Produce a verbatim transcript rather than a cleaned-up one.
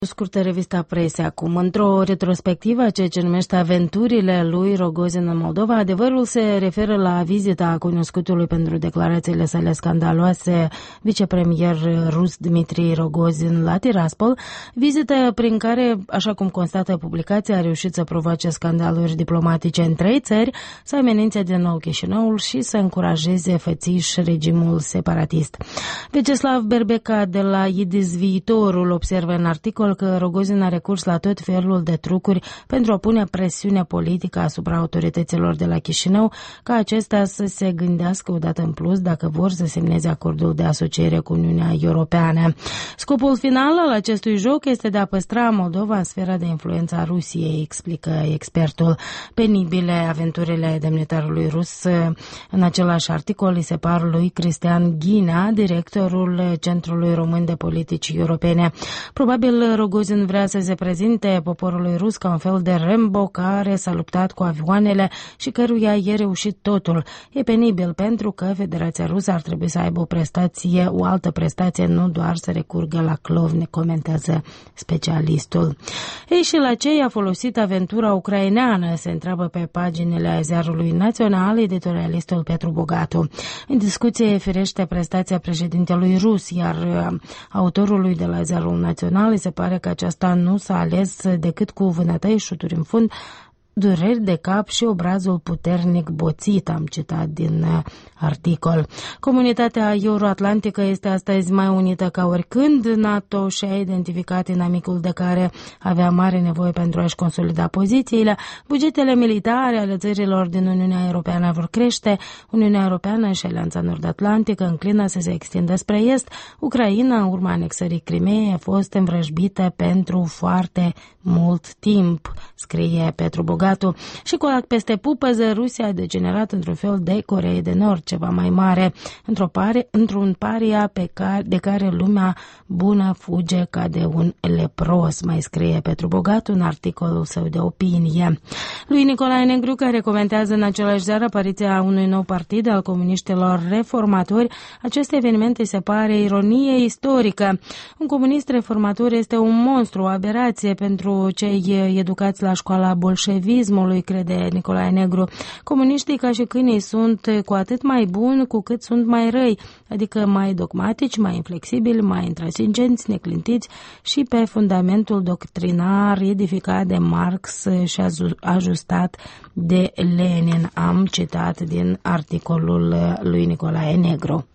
O scurtă revista presei acum. Într-o retrospectivă a ceea ce numește aventurile lui Rogozin în Moldova, adevărul se referă la vizita cunoscutului pentru declarațiile sale scandaloase vicepremier rus Dmitri Rogozin la Tiraspol, vizită prin care, așa cum constată publicația, a reușit să provoace scandaluri diplomatice în trei țări, să amenințe din nou Chișinăul și să încurajeze fățiș regimul separatist. Vyacheslav Berbeca de la Idis Viitorul observă în articol că Rogozin a recurs la tot felul de trucuri pentru a pune presiune politică asupra autorităților de la Chișinău ca acestea să se gândească odată în plus dacă vor să semneze acordul de asociere cu Uniunea Europeană. Scopul final al acestui joc este de a păstra Moldova în sfera de influență a Rusiei, explică expertul. Penibile aventurile demnitarului rus în același articol îi se par lui Cristian Ghinea, directorul Centrului Român de Politici Europene. Probabil Rogozin vrea să se prezinte poporului rus ca un fel de Rambo care s-a luptat cu avioanele și căruia e reușit totul. E penibil pentru că Federația Rusă ar trebui să aibă o prestație, o altă prestație, nu doar să recurgă la clovne, comentează specialistul. Ei, și la ce i-a folosit aventura ucraineană, se întreabă pe paginile Ziarului Național editorialistul Petru Bogatu. În discuție firește prestația președintelui rus, iar autorului de la Ziarul Național îi se pare că aceasta nu s-a ales decât cu vânătăi, șuturi în fund, dureri de cap și obrazul puternic boțit, am citat din articol. Comunitatea euroatlantică este astăzi mai unită ca oricând. NATO și-a identificat inamicul de care avea mare nevoie pentru a-și consolida pozițiile. Bugetele militare ale țărilor din Uniunea Europeană vor crește. Uniunea Europeană și Alianța Nord-Atlantică înclină să se extindă spre est. Ucraina, în urma anexării Crimeei, a fost învrăjbită pentru foarte mult timp, scrie Petru Bogatu. Și colac peste pupăză, Rusia a degenerat într-un fel de Coreea de Nord, ceva mai mare, într-o pare, într-un paria pe care, de care lumea bună fuge ca de un lepros, mai scrie Petru Bogatu în articolul său de opinie. Lui Nicolae Negru, care comentează în același ziar apariția unui nou partid al comuniștilor reformatori, acest eveniment îi se pare ironie istorică. Un comunist reformator este un monstru, o aberație pentru cei educați la școala bolșevismului, crede Nicolae Negru. Comuniștii, ca și câinii, sunt cu atât mai buni cu cât sunt mai răi, adică mai dogmatici, mai inflexibili, mai intransigenți, neclintiți și pe fundamentul doctrinar edificat de Marx și ajustat de Lenin. Am citat din articolul lui Nicolae Negru.